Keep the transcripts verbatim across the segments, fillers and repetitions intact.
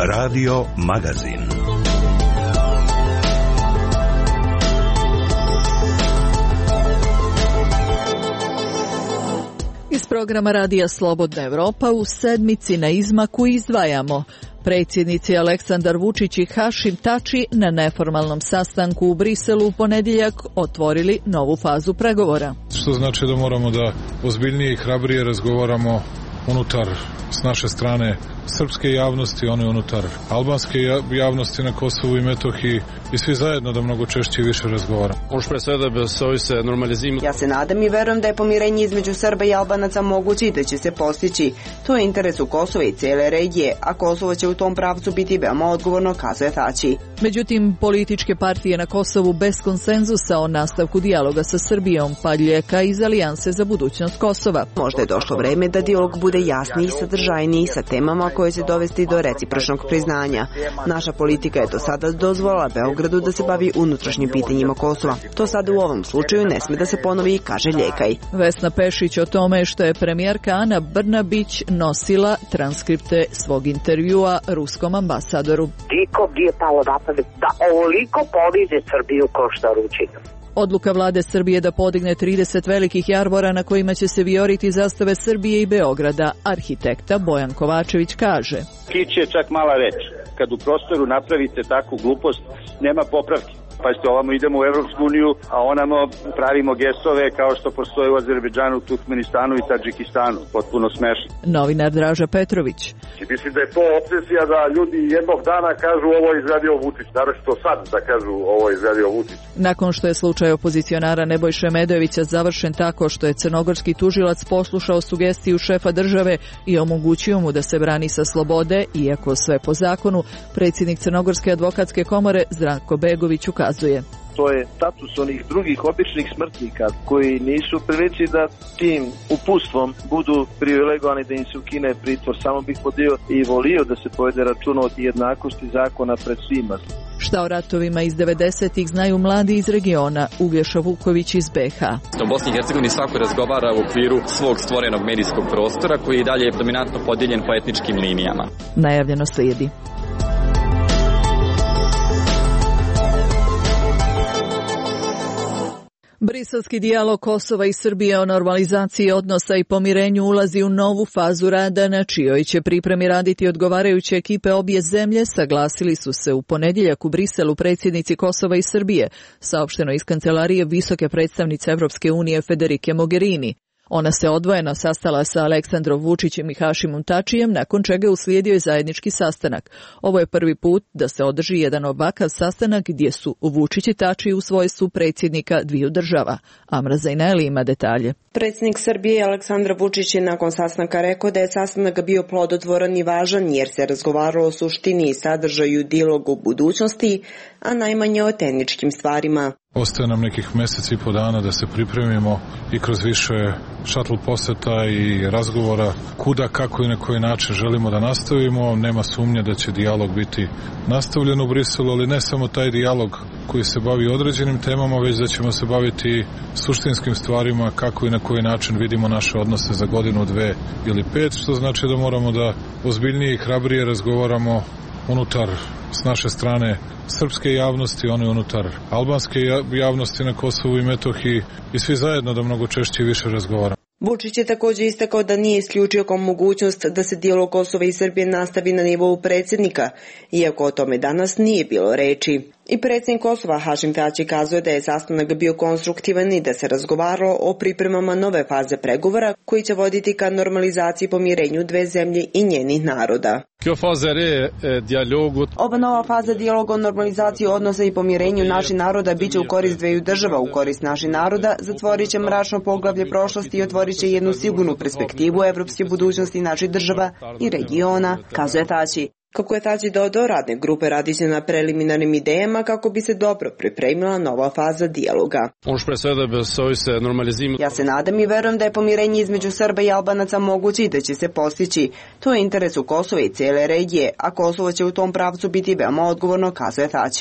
Radio Magazin. Iz programa Radija Slobodna Evropa u sedmici na izmaku izdvajamo: predsjednici Aleksandar Vučić i Hašim Tači na neformalnom sastanku u Briselu u ponedjeljak otvorili novu fazu pregovora. Što znači da moramo da ozbiljnije i hrabrije razgovaramo unutar, s naše strane, srpske javnosti, one unutar albanske javnosti na Kosovu i Metohiji i svi zajedno da mnogo češće i više razgovaramo. Ja se nadam i verujem da je pomirenje između Srba i Albanaca moguće i da će se postići. To je interes u Kosova i cijele regije, a Kosovo će u tom pravcu biti veoma odgovorno, kazuje Tači. Međutim, političke partije na Kosovu bez konsenzusa o nastavku dijaloga sa Srbijom padljeka iz Alijanse za budućnost Kosova. Možda je došlo vreme da dijalog bude jasniji i sadržajniji sa temama koje će dovesti do recipročnog priznanja. Naša politika je do sada dozvolila Beogradu da se bavi unutrašnjim pitanjima Kosova. To sada u ovom slučaju ne sme da se ponovi, kaže Ljekaj. Vesna Pešić o tome što je premijerka Ana Brnabić nosila transkripte svog intervjua ruskom ambasadoru. Niko nije palo na pamet da ovoliko ponize Srbiju kao što ručinu. Odluka vlade Srbije da podigne trideset velikih jarbora na kojima će se vijoriti zastave Srbije i Beograda, arhitekta Bojan Kovačević kaže. Kič je čak mala reč. Kad u prostoru napravite takvu glupost, nema popravki. Pazite, ovamo idemo u Evropsku uniju, a onamo pravimo gestove kao što postoje u Azerbejdžanu, Turkmenistanu i Tadžikistanu. Potpuno smešno. Novinar Draža Petrović. Mislim da je to obsesija da ljudi jednog dana kažu ovo je izgradio Vučić. Naročito sad da kažu ovo je izgradio Vučić. Nakon što je slučaj opozicionara Nebojše Medojevića završen tako što je crnogorski tužilac poslušao sugestiju šefa države i omogućio mu da se brani sa slobode, iako sve po zakonu, predsjednik Crnogorske advokatske komore Zdravko Begović ukazuje. To je status onih drugih običnih smrtnika koji nisu prilici da tim uputstvom budu privilegovani da im se ukine pritvor. Samo bih podio i volio da se povede računa o jednakosti zakona pred svima. Šta o ratovima iz devedesetih znaju mladi iz regiona, Uglješa Vuković iz be ha. U Bosni i Hercegovini svako razgovara u okviru svog stvorenog medijskog prostora koji je dalje dominantno podijeljen po etničkim linijama. Najavljeno slijedi. Briselski dijalog Kosova i Srbije o normalizaciji odnosa i pomirenju ulazi u novu fazu rada na čijoj će pripremi raditi odgovarajuće ekipe obje zemlje, saglasili su se u ponedjeljak u Briselu predsjednici Kosova i Srbije, saopšteno iz kancelarije visoke predstavnice Evropske unije Federike Mogherini. Ona se odvojeno sastala sa Aleksandrom Vučićem i Hašimom Tačijem, nakon čega uslijedio je zajednički sastanak. Ovo je prvi put da se održi jedan ovakav sastanak gdje su Vučić i Tači u svojstvu predsjednika dviju država. Amra Zajneli ima detalje. Predsjednik Srbije Aleksandar Vučić je nakon sastanka rekao da je sastanak bio plodotvoran i važan jer se razgovaralo o suštini i sadržaju dijaloga u budućnosti, a najmanje o tehničkim stvarima. Ostaje nam nekih mjeseci i po dana da se pripremimo i kroz više šatl poseta i razgovora kuda, kako i na koji način želimo da nastavimo. Nema sumnje da će dijalog biti nastavljen u Briselu, ali ne samo taj dijalog koji se bavi određenim temama, već da ćemo se baviti suštinskim stvarima, kako i na koji način vidimo naše odnose za godinu, dve ili pet, što znači da moramo da ozbiljnije i hrabrije razgovaramo unutar, s naše strane, srpske javnosti, one unutar albanske javnosti na Kosovu i Metohiji i svi zajedno da mnogo češće i više razgovaramo. Vučić je također istakao da nije isključio kao mogućnost da se dijalog Kosova i Srbije nastavi na nivou predsjednika, iako o tome danas nije bilo reči. I predsjednik Kosova Hašim Tači kazuje da je sastanak bio konstruktivan i da se razgovaralo o pripremama nove faze pregovora koji će voditi ka normalizaciji pomirenju dve zemlje i njenih naroda. Ova nova faza dijaloga o normalizaciji odnosa i pomirenju naših naroda biće u korist dveju država, u korist naših naroda, zatvorit će mračno poglavlje prošlosti i otvorit će jednu sigurnu perspektivu evropske budućnosti naših država i regiona, kazuje Tači. Kako je Tači dodao, radne grupe radi će na preliminarnim idejama kako bi se dobro pripremila nova faza dijaloga. Ja se nadam i verujem da je pomirenje između Srba i Albanaca moguće i da će se postići. To je interes u Kosova i cijele regije, a Kosovo će u tom pravcu biti veoma odgovorno, kazuje Tači.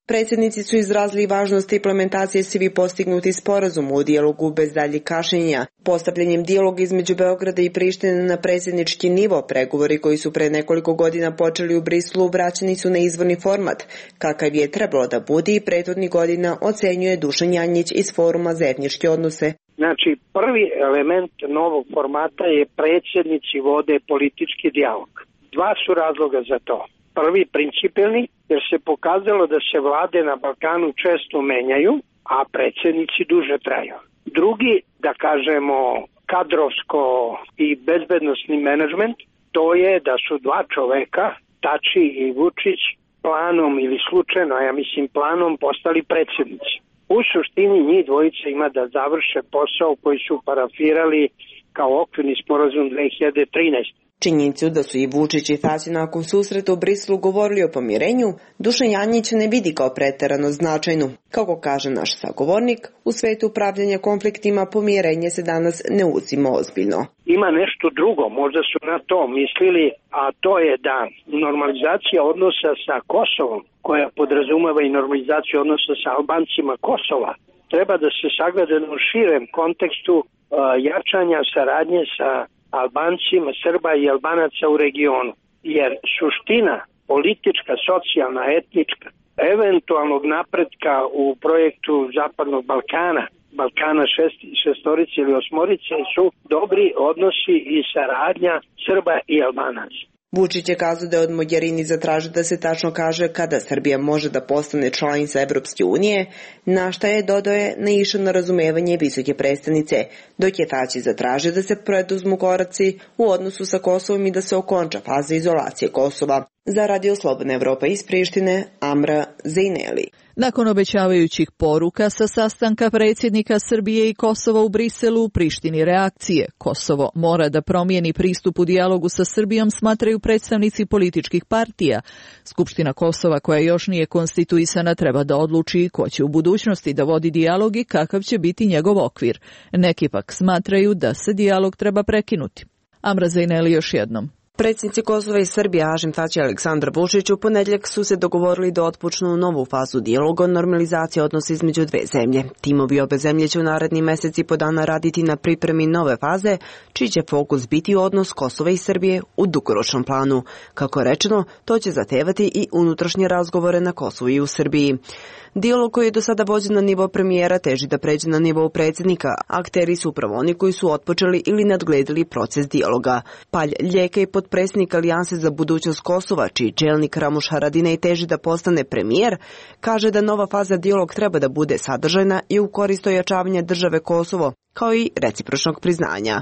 Predsjednici su izrazili važnost implementacije svi postignuti sporazum u dijalogu bez daljih kašnjenja. Postavljanjem dijaloga između Beograda i Prištine na predsjednički nivo, pregovori koji su pre nekoliko godina počeli u Briselu vraćeni su na izvorni format, kakav je trebalo da bude i prethodnih godina, ocenjuje Dušan Janjić iz Foruma za etničke odnose. Znači, prvi element novog formata je predsjednici vode politički dijalog. Dva su razloga za to. Prvi, principijelni, jer se pokazalo da se vlade na Balkanu često menjaju, a predsjednici duže traju. Drugi, da kažemo, kadrovsko i bezbednosni menadžment, to je da su dva čoveka, Tači i Vučić, planom ili slučajno, ja mislim planom, postali predsjednici. U suštini njih dvojica ima da završe posao koji su parafirali kao okvirni sporazum dve hiljade trinaeste. Činjenicu da su i Vučić i Tači nakon susreta u Briselu govorili o pomirenju, Dušan Janjić ne vidi kao preterano značajnu. Kako kaže naš sagovornik, u svetu upravljanja konfliktima pomirenje se danas ne uzima ozbiljno. Ima nešto drugo, možda su na to mislili, a to je da normalizacija odnosa sa Kosovom, koja podrazumeva i normalizaciju odnosa sa Albancima Kosova, treba da se sagleda u širem kontekstu uh, jačanja saradnje sa Albancima, Srba i Albanaca u regionu. Jer suština politička, socijalna, etnička, eventualnog napretka u projektu Zapadnog Balkana, Balkana šest, šestorice ili osmorice, su dobri odnosi i saradnja Srba i Albanaca. Vučić je kazao da je od Mogherini zatražio da se tačno kaže kada Srbija može da postane članica Evropske unije, na šta je, dodao je, naišao na razumevanje visoke predstavnice, dok je Tači zatražio da se preduzmu koraci u odnosu sa Kosovom i da se okonča faza izolacije Kosova. Za Radio Slobodna Evropa iz Prištine, Amra Zejneli. Nakon obećavajućih poruka sa sastanka predsjednika Srbije i Kosova u Briselu, u Prištini reakcije. Kosovo mora da promijeni pristup u dijalogu sa Srbijom, smatraju predstavnici političkih partija. Skupština Kosova, koja još nije konstituisana, treba da odluči ko će u budućnosti da vodi dijalog i kakav će biti njegov okvir. Neki pak smatraju da se dijalog treba prekinuti. Amra Zejneli još jednom. Predsjednici Kosova i Srbije Hašim Tači i Aleksandar Vučić u ponedjeljak su se dogovorili da otpočnu novu fazu dijaloga o normalizaciji odnosa između dve zemlje. Timovi obe zemlje će u naredni meseci po dana raditi na pripremi nove faze, čiji će fokus biti odnos Kosova i Srbije u dugoročnom planu. Kako je rečeno, to će zahtevati i unutrašnje razgovore na Kosovu i u Srbiji. Dijalog koji je do sada vođen na nivo premijera teži da pređe na nivo predsjednika. Akteri su upravo oni koji su otpočeli ili nadgledali proces dijaloga. Palj Ljeka i potpredsjednik Alijanse za budućnost Kosova, čiji čelnik Ramuš Haradinaj teži da postane premijer, kaže da nova faza dijalog treba da bude sadržajna i u korist ojačavanja države Kosovo, kao i recipročnog priznanja.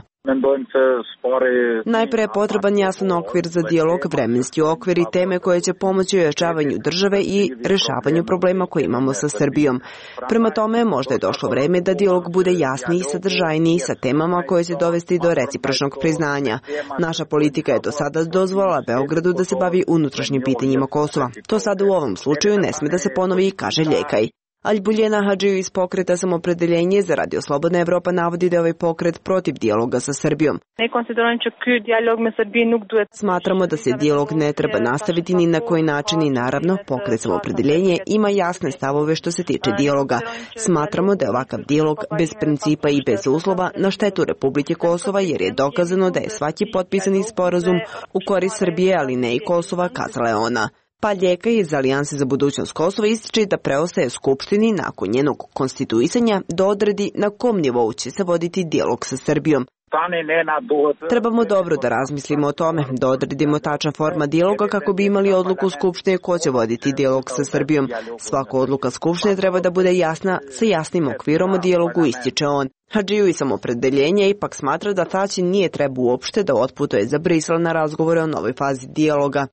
Najpre je potreban jasan okvir za dijalog, vremenski okvir i teme koje će pomoći ojačavanju države i rešavanju problema koje imamo sa Srbijom. Prema tome, možda je došlo vreme da dijalog bude jasniji i sadržajniji sa temama koje će dovesti do recipročnog priznanja. Naša politika je do sada dozvolila Beogradu da se bavi unutrašnjim pitanjima Kosova. To sada u ovom slučaju ne sme da se ponovi, kaže Ljekaj. Albuljena Hadžiju iz pokreta Samopredeljenje za Radio Slobodna Evropa navodi da je ovaj pokret protiv dijaloga sa Srbijom. Smatramo da se dijalog ne treba nastaviti ni na koji način i naravno pokret Samopredeljenje ima jasne stavove što se tiče dijaloga. Smatramo da je ovakav dijalog bez principa i bez uslova na štetu Republike Kosova jer je dokazano da je svaki potpisani sporazum u korist Srbije, ali ne i Kosova, kazala je ona. Pa Ljeka iz Alijanse za budućnost Kosova ističe da preostaje Skupštini nakon njenog konstituisanja da odredi na kom nivou će se voditi dijalog sa Srbijom. Trebamo dobro da razmislimo o tome, da odredimo tačan forma dijaloga kako bi imali odluku Skupštine ko će voditi dijalog sa Srbijom. Svaka odluka Skupštine treba da bude jasna sa jasnim okvirom o dijalogu, ističe on. Hadžiju i Samopredeljenje ipak smatra da Tači nije treba uopšte da otputuje za Brisel na razgovore o novoj fazi dijaloga.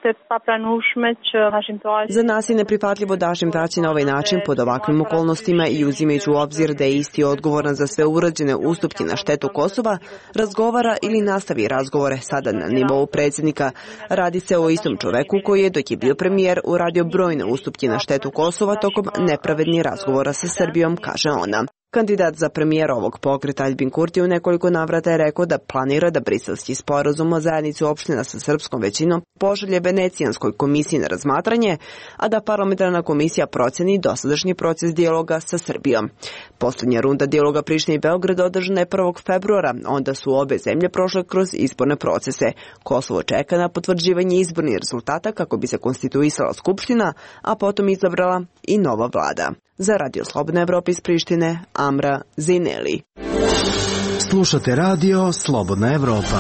Za nas je neprihvatljivo da Hašim Tači na ovaj način pod ovakvim okolnostima i uzimajući u obzir da je isti odgovoran za sve urađene ustupke na štetu Kosova, razgovara ili nastavi razgovore sada na nivou predsjednika. Radi se o istom čoveku koji je dok je bio premijer uradio brojne ustupke na štetu Kosova tokom nepravednih razgovora sa Srbijom, kaže ona. Kandidat za premijera ovog pokreta Aljbin Kurti u nekoliko navrata je rekao da planira da briselski sporazum o zajednici opština sa srpskom većinom pošalje Venecijanskoj komisiji na razmatranje, a da parlamentarna komisija proceni dosadašnji proces dijaloga sa Srbijom. Poslednja runda dijaloga Prištine i Beograda održana je prvog februara, onda su obe zemlje prošle kroz izborne procese. Kosovo čeka na potvrđivanje izbornih rezultata kako bi se konstituisala skupština, a potom izabrala i nova vlada. Za Radio Slobodna Evropa iz Prištine, Amra Zineli. Slušate Radio Slobodna Evropa.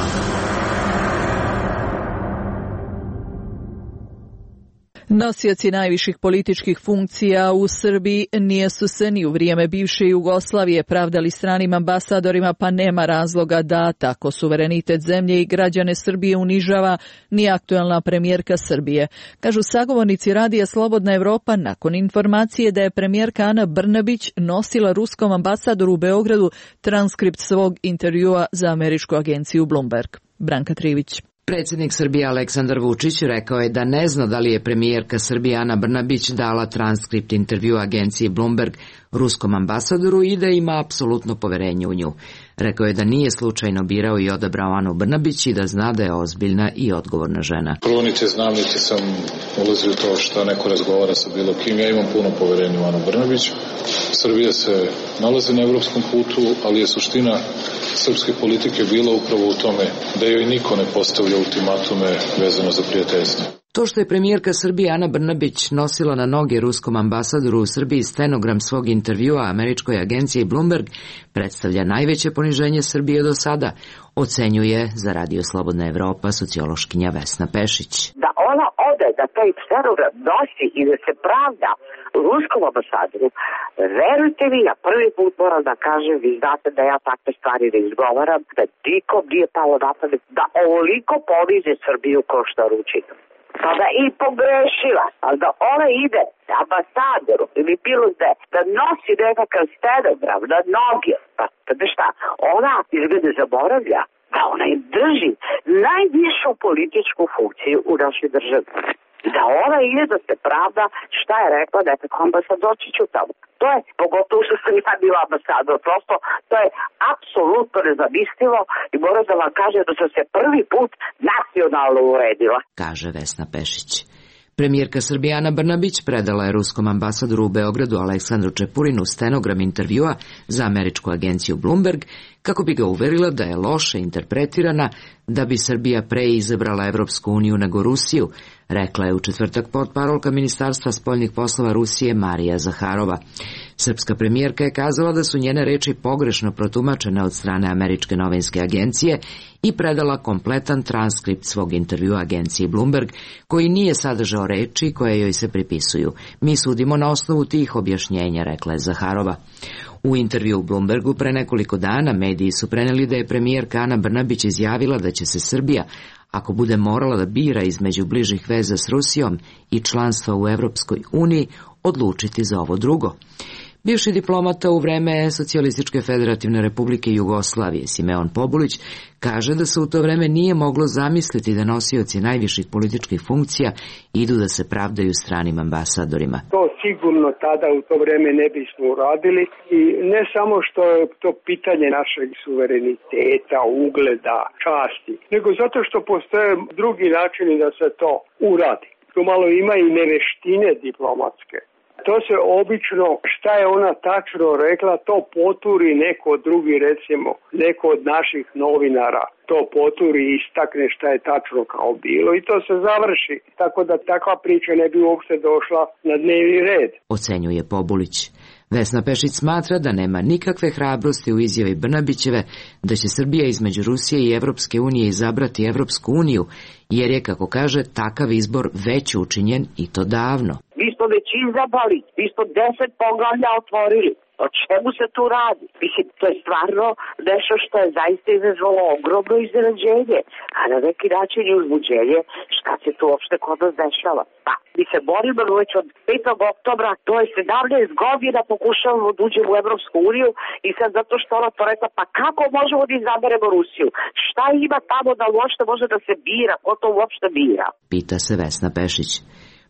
Nosioci najviših političkih funkcija u Srbiji nisu se ni u vrijeme bivše Jugoslavije pravdali stranim ambasadorima, pa nema razloga da tako suverenitet zemlje i građane Srbije unižava ni aktuelna premijerka Srbije. Kažu sagovornici Radija Slobodna Evropa nakon informacije da je premijerka Ana Brnabić nosila ruskom ambasadoru u Beogradu transkript svog intervjua za američku agenciju Bloomberg. Branka Trivić. Predsjednik Srbije Aleksandar Vučić rekao je da ne zna da li je premijerka Srbije Ana Brnabić dala transkript intervjua agenciji Bloomberg ruskom ambasadoru i da ima apsolutno poverenje u nju. Rekao je da nije slučajno birao i odabrao Anu Brnabić i da zna da je ozbiljna i odgovorna žena. Prvo niti znam, niti sam ulazio u to što neko razgovara sa bilo kim. Ja imam puno poverenja u Anu Brnabić. Srbija se nalazi na evropskom putu, ali je suština srpske politike bila upravo u tome da joj niko ne postavlja ultimatume vezano za prijateljstvo. To što je premijerka Srbije Ana Brnabić nosila na noge ruskom ambasadoru u Srbiji stenogram svog intervjua američkoj agenciji Bloomberg predstavlja najveće poniženje Srbije do sada, ocenjuje za Radio Slobodna Evropa sociološkinja Vesna Pešić. Da ona ode, da taj stenogram nosi i da se pravda ruskom ambasadoru, verujte mi, ja prvi put moram da kažem, vi znate da ja takve stvari ne izgovaram, da nikom nije palo na pamet da ovoliko poniže Srbiju ko što ručinu. Pa da i pogrešila, ali da ona ide ambasadoru ili bilo gde, da nosi nekakav stenogram na noge, pa da šta, ona izgleda zaboravlja da ona im drži najvišu političku funkciju u našoj državi. Da ona ide da se pravda šta je rekla nekako ambasadorčiću tamo. To je, pogotovo što sam ja bila ambasador, prosto to je apsolutno nezamislivo i moram da vam kažem da sam se prvi put nacionalno uredila. Kaže Vesna Pešić. Premijerka Srbije Ana Brnabić predala je ruskom ambasadoru u Beogradu Aleksandru Čepurinu stenogram intervjua za američku agenciju Bloomberg kako bi ga uverila da je loše interpretirana da bi Srbija pre izabrala Evropsku uniju nego Rusiju, rekla je u četvrtak portparolka Ministarstva spoljnih poslova Rusije Marija Zaharova. Srpska premijerka je kazala da su njene reči pogrešno protumačene od strane američke novinske agencije i predala kompletan transkript svog intervjua agenciji Bloomberg, koji nije sadržao reči koje joj se pripisuju. Mi sudimo na osnovu tih objašnjenja, rekla je Zaharova. U intervju u Bloombergu pre nekoliko dana mediji su preneli da je premijerka Ana Brnabić izjavila da će se Srbija, ako bude morala da bira između bližih veza s Rusijom i članstva u Evropskoj uniji, odlučiti za ovo drugo. Bivši diplomata u vreme Socijalističke federativne republike Jugoslavije, Simeon Pobulić, kaže da se u to vreme nije moglo zamisliti da nosioci najviših političkih funkcija idu da se pravdaju stranim ambasadorima. To sigurno tada u to vreme ne bismo uradili i ne samo što je to pitanje našeg suvereniteta, ugleda, časti, nego zato što postoje drugi načini da se to uradi. Tu malo ima i neveštine diplomatske. To se obično, šta je ona tačno rekla, to poturi neko drugi, recimo, neko od naših novinara, to poturi i istakne šta je tačno kao bilo i to se završi. Tako da takva priča ne bi uopšte došla na dnevni red. Ocenjuje Pobulić. Vesna Pešić smatra da nema nikakve hrabrosti u izjavi Brnabićeve da će Srbija između Rusije i Evropske unije izabrati Evropsku uniju, jer je, kako kaže, takav izbor već učinjen i to davno. Mi smo već izabrali, mi smo deset poglavlja otvorili. O čemu se tu radi? Mislim, to je stvarno nešto što je zaista izazvalo ogromno iznenađenje, a na neki način i uzbuđenje šta se tu uopšte kod nas dešava. Pa, mi se borimo već od petog oktobra, to je sedamnaest godina pokušavamo da uđemo u Evropsku uniju i sad zato što ona to rekla, pa kako možemo da izaberemo Rusiju? Šta ima tamo da uopšte može da se bira? Ko to uopšte bira? Pita se Vesna Pešić.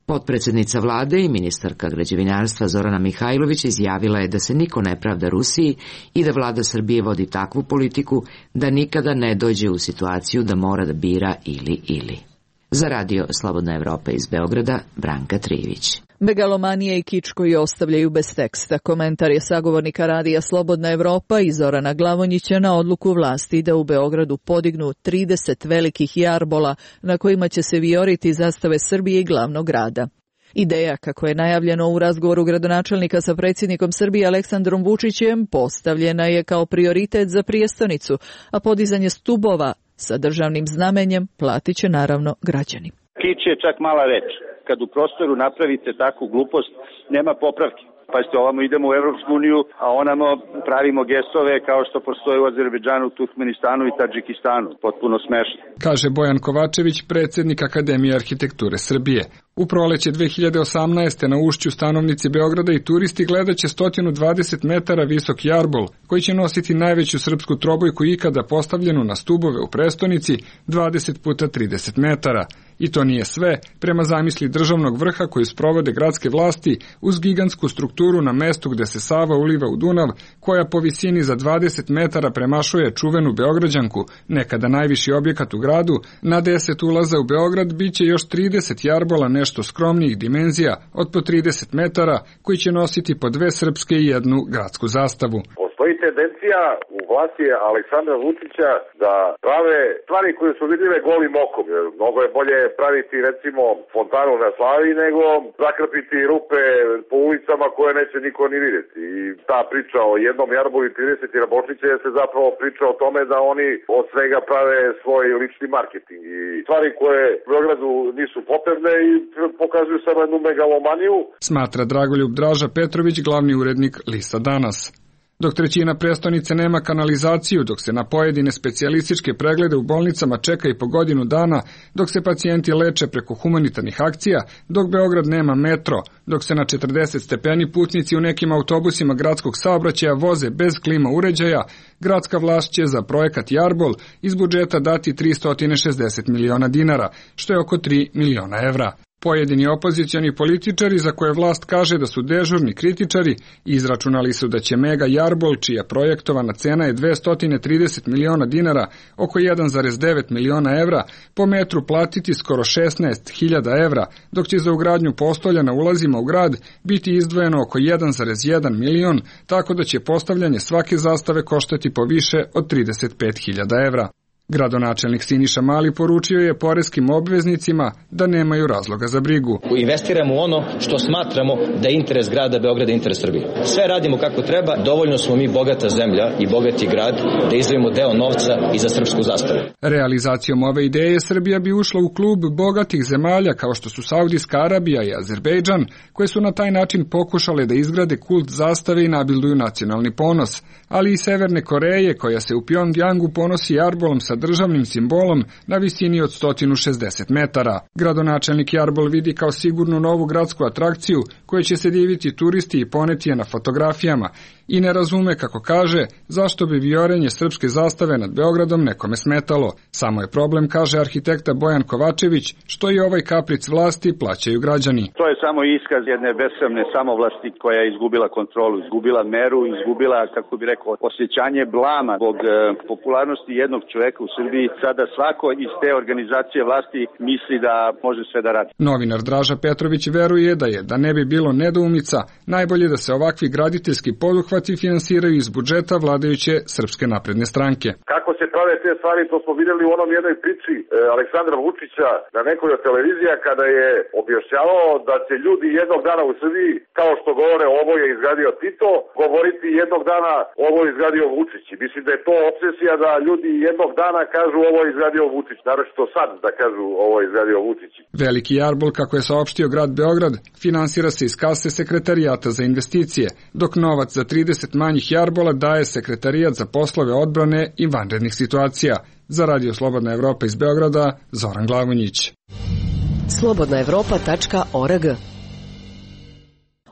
Potpredsednica vlade i ministarka građevinarstva Zorana Mihajlović izjavila je da se niko ne pravda Rusiji i da vlada Srbije vodi takvu politiku da nikada ne dođe u situaciju da mora da bira ili ili. Za radio Slobodna Evropa iz Beograda, Branka Trivić. Megalomanije i kič koji ostavljaju bez teksta. Komentar je sagovornika radija Slobodna Evropa i Zorana Glavonjića na odluku vlasti da u Beogradu podignu trideset velikih jarbola na kojima će se vijoriti zastave Srbije i glavnog grada. Ideja, kako je najavljeno u razgovoru gradonačelnika sa predsjednikom Srbije Aleksandrom Vučićem, postavljena je kao prioritet za prijestonicu, a podizanje stubova sa državnim znamenjem platit će naravno građani. Kič je čak mala reč. Kad u prostoru napravite takvu glupost, nema popravke. Pazite, ovamo idemo u Evropsku uniju, a onamo pravimo gestove kao što postoje u Azerbejdžanu, Turkmenistanu i Tadžikistanu. Potpuno smešno. Kaže Bojan Kovačević, predsjednik Akademije arhitekture Srbije. U proleće dve hiljade osamnaeste. na Ušću stanovnici Beograda i turisti gledaće sto dvadeset metara visok jarbol, koji će nositi najveću srpsku trobojku ikada postavljenu na stubove u prestonici dvadeset puta trideset metara. I to nije sve, prema zamisli državnog vrha koji sprovode gradske vlasti uz gigantsku strukturu na mestu gde se Sava uliva u Dunav, koja po visini za dvadeset metara premašuje čuvenu Beograđanku, nekada najviši objekat u gradu, na deset ulaza u Beograd biće još trideset jarbola nešto skromnijih dimenzija od po trideset metara, koji će nositi po dve srpske i jednu gradsku zastavu. Postoji tendencija u vlasti Aleksandra Vučića da prave stvari koje su vidljive golim okom. Mnogo je bolje praviti recimo fontanu na Slavi nego zakrpiti rupe po ulicama koje neće niko ni vidjeti. I ta priča o jednom jarbolu i trideset jarbočnića je se zapravo priča o tome da oni od svega prave svoj lični marketing. I stvari koje u Beogradu nisu potrebne i pokazuju samo jednu megalomaniju. Smatra Dragoljub Draža Petrović, glavni urednik Lista Danas. Dok trećina prestonice nema kanalizaciju, dok se na pojedine specijalističke preglede u bolnicama čeka i po godinu dana, dok se pacijenti leče preko humanitarnih akcija, dok Beograd nema metro, dok se na četrdeset stepeni putnici u nekim autobusima gradskog saobraćaja voze bez klima uređaja, gradska vlast će za projekat Jarbol iz budžeta dati tristo šezdeset miliona dinara, što je oko tri miliona evra. Pojedini opozicioni političari, za koje vlast kaže da su dežurni kritičari, izračunali su da će mega jarbol, čija projektovana cena je dvesta trideset miliona dinara, oko jedan zarez devet miliona evra, po metru platiti skoro šesnaest hiljada evra, dok će za ugradnju postolja na ulazima u grad biti izdvojeno oko jedan zarez jedan milion, tako da će postavljanje svake zastave koštati po više od trideset pet hiljada evra. Gradonačelnik Siniša Mali poručio je poreskim obveznicima da nemaju razloga za brigu. Investiramo u ono što smatramo da je interes grada Beograda i interes Srbije. Sve radimo kako treba, dovoljno smo mi bogata zemlja i bogati grad da izdvojimo deo novca i za srpsku zastavu. Realizacijom ove ideje Srbija bi ušla u klub bogatih zemalja kao što su Saudijska Arabija i Azerbejdžan, koje su na taj način pokušale da izgrade kult zastave i nabilduju nacionalni ponos, ali i Severne Koreje, koja se u Pjongjangu ponosi jarbolom sa državnim simbolom na visini od sto šezdeset metara. Gradonačelnik jarbol vidi kao sigurnu novu gradsku atrakciju koju će se diviti turisti i poneti je na fotografijama i ne razume, kako kaže, zašto bi vijorenje srpske zastave nad Beogradom nekome smetalo. Samo je problem, kaže arhitekta Bojan Kovačević, što i ovaj kapric vlasti plaćaju građani. To je samo iskaz jedne besramne samovlasti koja je izgubila kontrolu, izgubila meru, izgubila, kako bi rekao, osjećanje blama zbog e, popularnosti jednog čoveka u Srbiji. Sada svako iz te organizacije vlasti misli da može sve da radi. Novinar Draža Petrović veruje da je, da ne bi bilo nedoumica, najbolje da se ovakvi graditeljski poduhvati finansiraju iz budžeta vladajuće Srpske napredne stranke. Kako se prave te stvari, to smo vidjeli u onom jednoj priči e, Aleksandra Vučića na nekoj od televizija kada je objašnjavao da će ljudi jednog dana u Srbiji, kao što govore ovo je izgradio Tito, govoriti jednog dana ovo je izgradio Vučić. Mislim da je to obsesija da ljudi jednog dana kažu ovo je izgradio Vučić, naročito sad da kažu ovo je izgradio Vučić. Veliki jarbol, kako je saopštio grad Beograd, finansira se iz kase Sekretarijata za investicije, dok novac za trideset manjih jarbola daje Sekretarijat za poslove odbrane i vanrednih situacija. Za Radio Slobodna Evropa iz Beograda, Zoran Glavonjić. slobodna evropa tačka org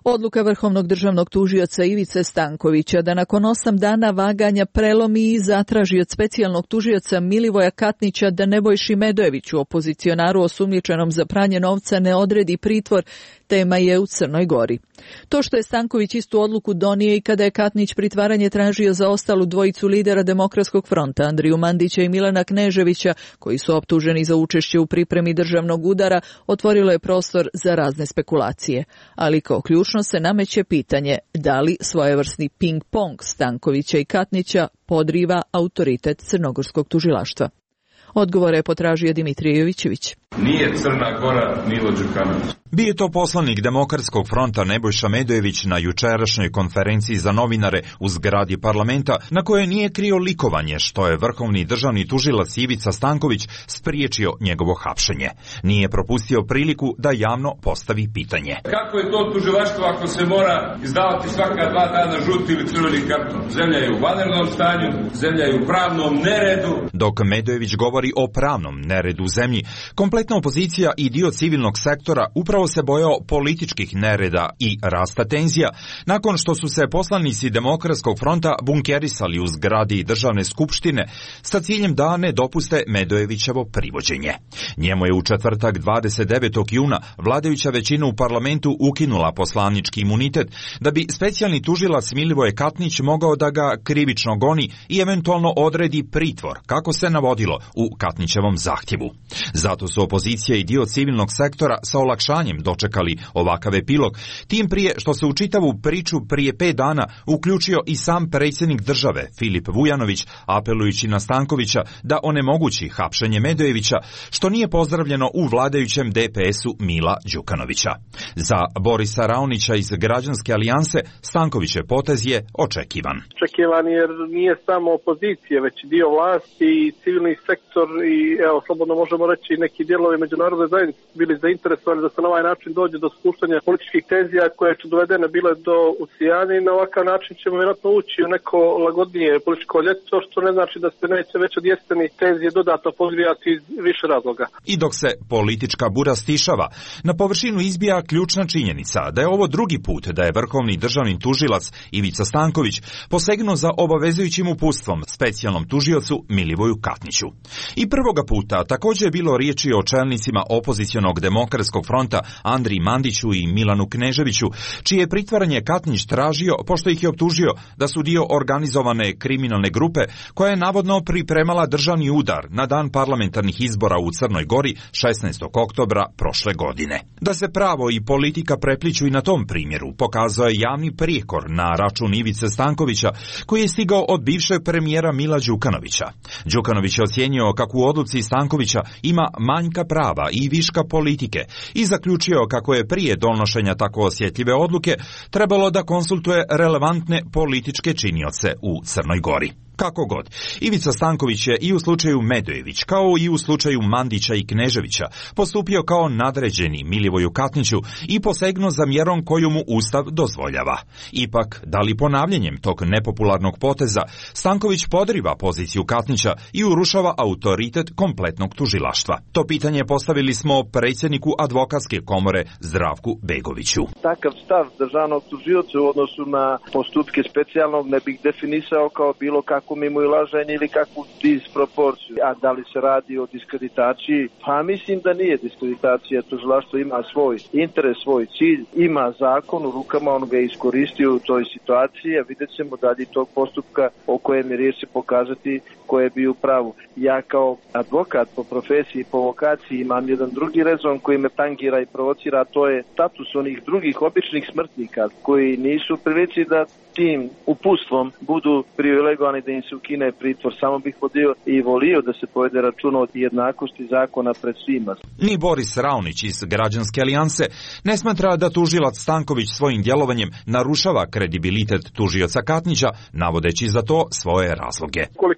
Odluka Vrhovnog državnog tužioca Ivice Stankovića da nakon osam dana vaganja prelomi i zatraži od specijalnog tužioca Milivoja Katnića da Nebojši Medojeviću, opozicionaru osumnjičenom za pranje novca, ne odredi pritvor, tema je u Crnoj Gori. To što je Stanković istu odluku donio i kada je Katnić pritvaranje tražio za ostalu dvojicu lidera Demokratskog fronta, Andriju Mandića i Milana Kneževića, koji su optuženi za učešće u pripremi državnog udara, otvorilo je prostor za razne spekulacije. Ali kao ključno se nameće pitanje da li svojevrsni ping-pong Stankovića i Katnića podriva autoritet crnogorskog tužilaštva. Odgovore je potražio Dimitrije Jovićević. Nije Crna Gora Milo Đukanović. Bio je to poslanik Demokratskog fronta Nebojša Medojević na jučerašnjoj konferenciji za novinare u zgradi parlamenta, na kojoj nije krio likovanje što je vrhovni državni tužilac Ivica Stanković spriječio njegovo hapšenje. Nije propustio priliku da javno postavi pitanje. Kako je to tužilaštvo ako se mora izdavati svaka dva dana žuti ili crveni karton? Zemlja je u vanrednom stanju, zemlja je u pravnom neredu. Dok Medojević govori o pravnom neredu u zemlji, kompletna opozicija i dio civilnog sektora upravo se bojao političkih nereda i rasta tenzija nakon što su se poslanici Demokratskog fronta bunkerisali u zgradi Državne skupštine sa ciljem da ne dopuste Medojevićevo privođenje. Njemu je u četvrtak dvadeset devetog juna vladajuća većina u parlamentu ukinula poslanički imunitet da bi specijalni tužilac Milivoje Katnić mogao da ga krivično goni i eventualno odredi pritvor, kako se navodilo u Katnićevom zahtjevu. Zato su opozicija i dio civilnog sektora sa olakšanjem dočekali ovakav epilog, tim prije što se u čitavu priču prije pet dana uključio i sam predsjednik države Filip Vujanović, apelujući na Stankovića da onemogući hapšenje Medojevića, što nije pozdravljeno u vladajućem D P S-u Mila Đukanovića. Za Borisa Raonića iz Građanske alijanse Stankovićev potez je očekivan. Očekivan jer nije samo opozicije, već dio vlasti i civilni sektor i evo, slobodno možemo reći neki dijelovi međunarodne zajednice bili zainteresovani da se na ovaj način dođe do spuštanja političkih tenzija koje su dovedene bile do usijanja i na ovakav način ćemo vjerojatno ući u neko lagodnije političko ljeto, što ne znači da se neće već od jeseni tenzije dodatno podgrijati iz više razloga. I dok se politička bura stišava, na površinu izbija ključna činjenica da je ovo drugi put da je vrhovni državni tužilac Ivica Stanković posegnuo za obavezujućim uputstvom specijalnom tužiocu Milivoju Katniću. I prvoga puta također je bilo riječi o čelnicima opozicionog Demokratskog fronta Andriji Mandiću i Milanu Kneževiću, čije pritvaranje Katnić tražio pošto ih je optužio da su dio organizovane kriminalne grupe koja je navodno pripremala državni udar na dan parlamentarnih izbora u Crnoj Gori šesnaestog oktobra prošle godine. Da se pravo i politika prepliću i na tom primjeru pokazao je javni prijekor na račun Ivice Stankovića koji je stigao od bivšeg premijera Mila Đukanovića. Đukanović je ocijenio kako u odluci Stankovića ima manjka prava i viška politike i zaključio kako je prije donošenja tako osjetljive odluke trebalo da konsultuje relevantne političke činioce u Crnoj Gori. Kako god, Ivica Stanković je i u slučaju Medojević, kao i u slučaju Mandića i Kneževića, postupio kao nadređeni Milivoju Katniću i posegnuo za mjerom koju mu Ustav dozvoljava. Ipak, da li ponavljanjem tog nepopularnog poteza, Stanković podriva poziciju Katnića i urušava autoritet kompletnog tužilaštva? To pitanje postavili smo predsjedniku advokatske komore Zdravku Begoviću. Takav stav državnog tužioca u odnosu na postupke specijalnog ne bih definisao kao bilo kako mimoilaženje ili kakvu disproporciju. A da li se radi o diskreditaciji? Pa mislim da nije diskreditacija. Tužilaštvo ima svoj interes, svoj cilj, ima zakon u rukama, on ga je iskoristio u toj situaciji, a vidjet ćemo dalje tog postupka o kojem je riječ pokazati ko je bio u pravu. Ja kao advokat po profesiji i po vokaciji imam jedan drugi rezon koji me tangira i provocira, a to je status onih drugih običnih smrtnika koji nisu prilici da tim upustvom budu privilegovani da im se ukine pritvor. Samo bih vodio i volio da se povede računa o jednakosti zakona pred svima. Ni Boris Raonić iz Građanske alijanse ne smatra da tužilac Stanković svojim djelovanjem narušava kredibilitet tužioca Katnića, navodeći za to svoje razloge. Koliko vidimo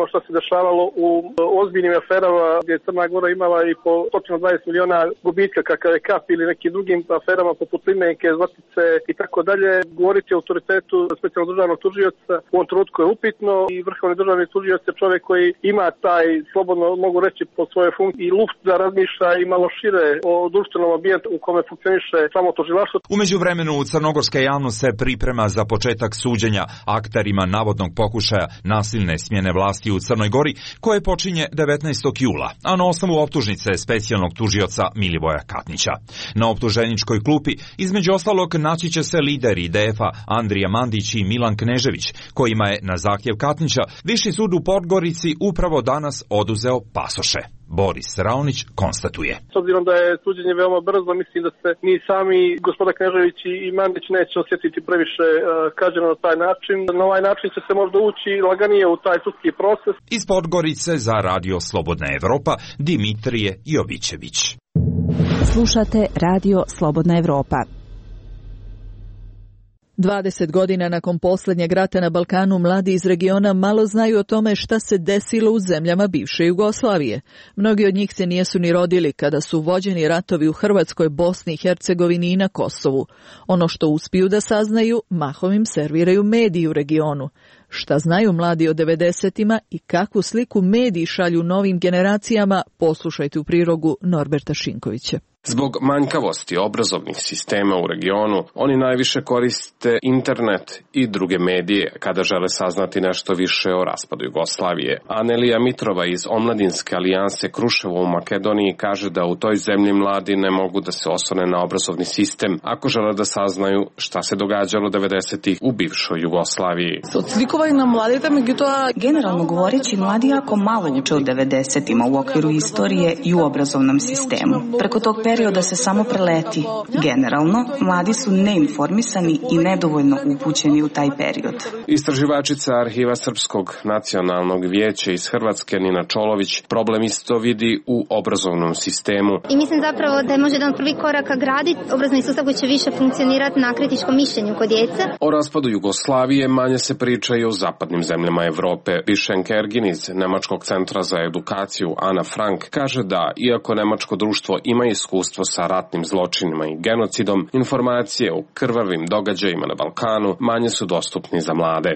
što se dešavalo u ozbiljnim aferama gdje je Crna Gora imala i po sto dvadeset miliona gubitka kakav je Kap ili nekim drugim aferama poput Limenke, Zlatice i tako dalje. Govoriti o autoritetu specijalnog državnog tužioca u ovom trenutku je upitno i vrhovni državni tužioc je čovjek koji ima taj, slobodno mogu reći po svojoj funkciji, i luft da razmišlja i malo šire o društvenom ambijentu u kome funkcioniše samo tužilaštvo. Umeđu vremenu crnogorska javnost se priprema za početak suđenja akterima navodnog pokušaja nasilne smjene vlasti u Crnoj Gori, koje počinje devetnaestog jula, a na osnovu optužnice specijalnog tužioca Milivoja Katnića. Na optuženičkoj klupi između ostalog naći će se lider I D F-a Andrija Mandić i Milan Knežević, kojima je na zahtjev Katnića Viši sud u Podgorici upravo danas oduzeo pasoše. Boris Raonić konstatuje. S obzirom da je suđenje veoma brzo, mislim da se ni sami gospoda Knežević i Mandić neće osjetiti previše uh, kažnjeno na taj način. Na ovaj način će se možda ući laganije u taj sudski proces. Iz Podgorice za Radio Slobodna Evropa, Dimitrije Jovićević. Slušate Radio Slobodna Evropa. dvadeset godina nakon posljednjeg rata na Balkanu, mladi iz regiona malo znaju o tome šta se desilo u zemljama bivše Jugoslavije. Mnogi od njih se nijesu ni rodili kada su vođeni ratovi u Hrvatskoj, Bosni i Hercegovini i na Kosovu. Ono što uspiju da saznaju, mahom im serviraju mediji u regionu. Šta znaju mladi o devedesetima i kakvu sliku mediji šalju novim generacijama, poslušajte u prilogu Norberta Šinkovića. Zbog manjkavosti obrazovnih sistema u regionu, oni najviše koriste internet i druge medije kada žele saznati nešto više o raspadu Jugoslavije. Anelija Mitrova iz Omladinske alijanse Kruševo u Makedoniji kaže da u toj zemlji mladi ne mogu da se oslone na obrazovni sistem ako žele da saznaju šta se događalo devedesetih u bivšoj Jugoslaviji. Generalno govoreći, mladi jako malo uče o devedesetima u okviru istorije i u obrazovnom sistemu. Preko tog perioda se samo preleti. Generalno, mladi su neinformisani i nedovoljno upućeni u taj period. Istraživačica Arhiva Srpskog nacionalnog vijeća iz Hrvatske Nina Čolović problem isto vidi u obrazovnom sistemu. I mislim zapravo da je možda jedan prvi korak ka graditi obrazovni sustav koji će više funkcionirati na kritičkom mišljenju kod djece. O raspadu Jugoslavije manje se priča i o zapadnim zemljama Evrope. Bišen Kergin iz Nemačkog centra za edukaciju Ana Frank kaže da, iako nemačko društvo ima iskustvo sa ratnim zločinima i genocidom, informacije o krvavim događajima na Balkanu manje su dostupni za mlade.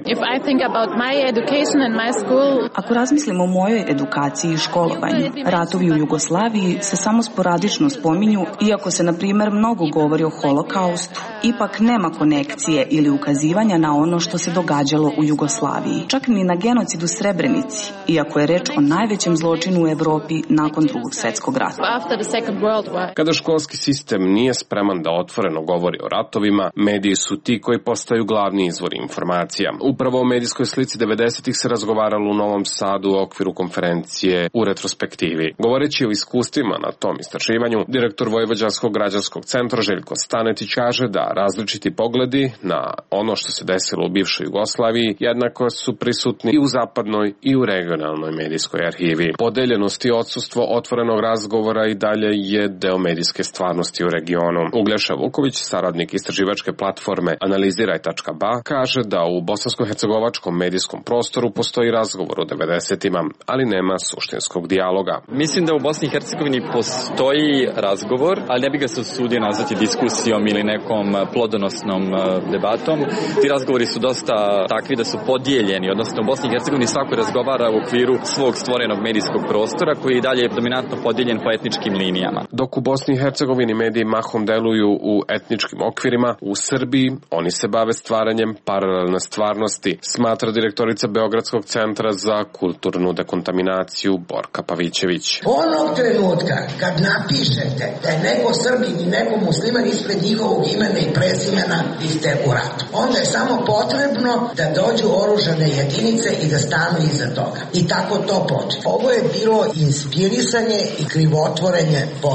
School... Ako razmislimo o mojoj edukaciji i školovanju, ratovi u Jugoslaviji se samo sporadično spominju, iako se, na primjer, mnogo govori o holokaustu, ipak nema konekcije ili ukazivanja na ono što se događalo u Jugoslaviji. Čak ni na genocidu Srebrenici, iako je reč o najvećem zločinu u Evropi nakon drugog svjetskog rata. Kada školski sistem nije spreman da otvoreno govori o ratovima, mediji su ti koji postaju glavni izvori informacija. Upravo o medijskoj slici devedesetih se razgovaralo u Novom Sadu u okviru konferencije u retrospektivi. Govoreći o iskustvima na tom istraživanju, direktor Vojvođanskog građanskog centra Željko Stanetić kaže da različiti pogledi na ono što se desilo u bivšoj Jugoslaviji jednako su prisutni i u zapadnoj i u regionalnoj medijskoj arhivi. Podeljenost i odsustvo otvorenog razgovora i dalje je deo medijske stvarnosti u regionu. Uglješa Vuković, saradnik istraživačke platforme Analiziraj tačka ba, kaže da u bosansko-hercegovačkom medijskom prostoru postoji razgovor o devedesetima, ali nema suštinskog dijaloga. Mislim da u Bosni i Hercegovini postoji razgovor, ali ne bi ga se usudio nazvati diskusijom ili nekom plodonosnom debatom. Ti razgovori su dosta takvi da su podijeljeni, odnosno u Bosni i Hercegovini svako razgovara u okviru svog stvorenog medijskog prostora koji je dalje dominantno podijeljen po etničkim linijama. Dok u Bosni i Hercegovini mediji mahom deluju u etničkim okvirima, u Srbiji oni se bave stvaranjem paralelne stvarnosti, smatra direktorica Beogradskog centra za kulturnu dekontaminaciju Borka Pavićević. Onog trenutka kad napišete da je neko Srbin i neko musliman ispred njihovog imena i prezimena, vi ste u ratu. Onda je samo potrebno da dođu oružane jedinice i da stanu iza toga. I tako to počne. Ovo je bilo inspirisanje i krivotvorenje Bosne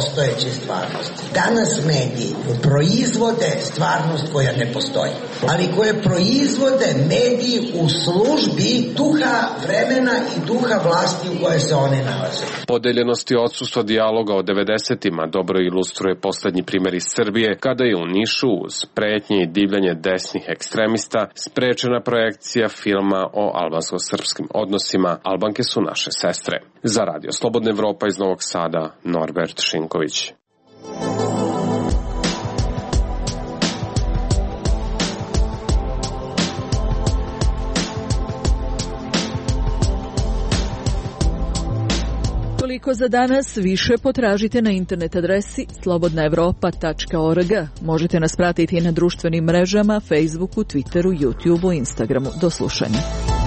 postojeće stvarnosti. Danas mediji proizvode stvarnost koja ne postoji, ali koje proizvode mediji u službi duha vremena i duha vlasti u kojoj se one nalaze. Podeljenost i odsustvo dijaloga o devedesetima dobro ilustruje poslednji primjer iz Srbije, kada je u Nišu uz pretnje i divljanje desnih ekstremista sprečena projekcija filma o albansko-srpskim odnosima Albanke su naše sestre. Za Radio Slobodna Evropa iz Novog Sada, Norbert Šinković. Toliko za danas, više potražite na internet adresi slobodna evropa tačka org. Možete nas pratiti na društvenim mrežama, Facebooku, Twitteru, YouTubeu, Instagramu. Do slušanja.